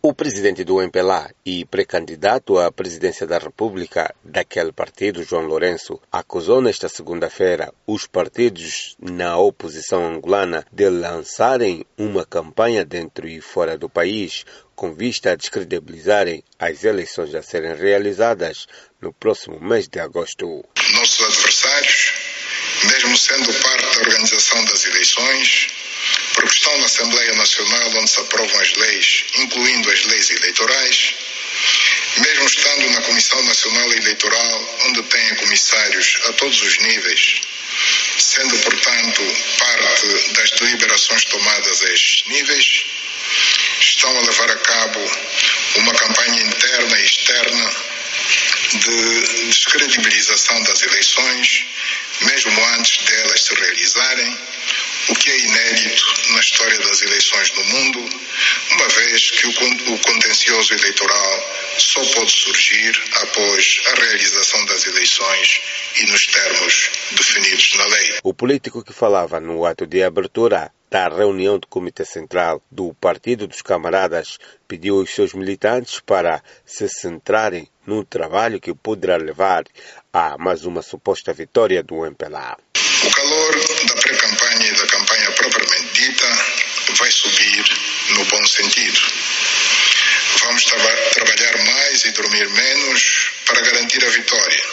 O presidente do MPLA e pré-candidato à presidência da República daquele partido, João Lourenço, acusou nesta segunda-feira os partidos na oposição angolana de lançarem uma campanha dentro e fora do país com vista a descredibilizarem as eleições a serem realizadas no próximo mês de agosto. Nossos adversários, mesmo sendo parte da organização das eleições, porque estão na Assembleia Nacional onde se aprovam as leis, incluindo as leis eleitorais, mesmo estando na Comissão Nacional Eleitoral, onde têm comissários a todos os níveis, sendo, portanto, parte das deliberações tomadas a estes níveis, estão a levar a cabo uma campanha interna e externa de descredibilização das eleições, mesmo antes delas se realizarem, o que é inédito na história das eleições no mundo, uma vez que o contencioso eleitoral só pode surgir após a realização das eleições e nos termos definidos na lei. O político que falava no ato de abertura da reunião do Comitê Central do Partido dos Camaradas pediu aos seus militantes para se centrarem no trabalho que poderá levar a mais uma suposta vitória do MPLA. O calor da pré-campanha e da campanha propriamente dita vai subir no bom sentido. Vamos trabalhar mais e dormir menos para garantir a vitória.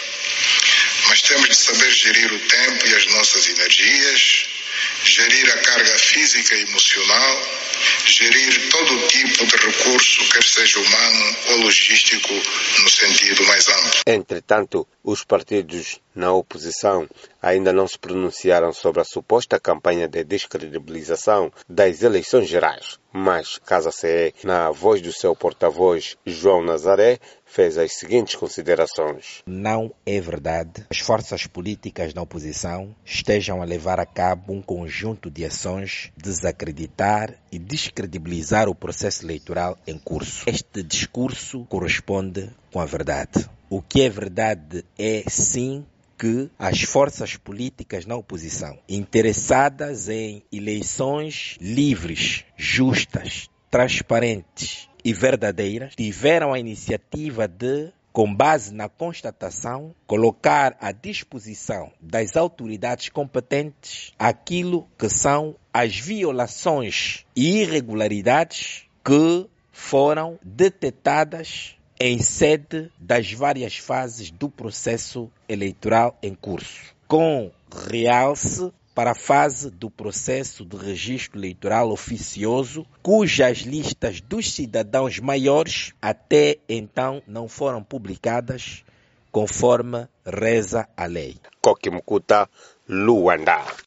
Mas temos de saber gerir o tempo e as nossas energias, gerir a carga física e emocional, gerir todo tipo de recurso, quer seja humano ou logístico, no sentido mais amplo. Entretanto, os partidos na oposição ainda não se pronunciaram sobre a suposta campanha de descredibilização das eleições gerais. Mas Casa CE, na voz do seu porta-voz, João Nazaré, fez as seguintes considerações. Não é verdade que as forças políticas na oposição estejam a levar a cabo um conjunto de ações de desacreditar e descredibilizar o processo eleitoral em curso. Este discurso corresponde com a verdade. O que é verdade é, sim, que as forças políticas na oposição, interessadas em eleições livres, justas, transparentes e verdadeiras, tiveram a iniciativa de, com base na constatação, colocar à disposição das autoridades competentes aquilo que são as violações e irregularidades que foram detectadas em sede das várias fases do processo eleitoral em curso, com realce para a fase do processo de registro eleitoral oficioso, cujas listas dos cidadãos maiores até então não foram publicadas, conforme reza a lei. Coque Mucuta, Luanda.